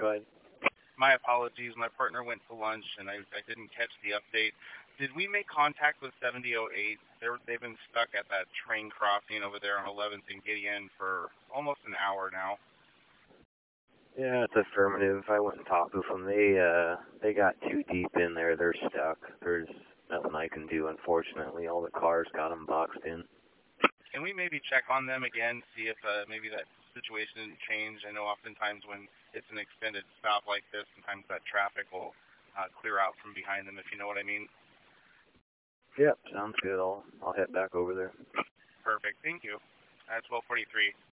Go ahead. My apologies. My partner went to lunch, and I didn't catch the update. Did we make contact with 7008? They've been stuck at that train crossing over there on 11th and Gideon for almost an hour now. Yeah, it's affirmative. I went and talked with them. They got too deep in there. They're stuck. There's nothing I can do, unfortunately. All the cars got them boxed in. Can we maybe check on them again, see if maybe that situation didn't change? I know oftentimes when it's an extended stop like this, sometimes that traffic will clear out from behind them, if you know what I mean. Yep, sounds good. I'll head back over there. Perfect. Thank you. At 12:43.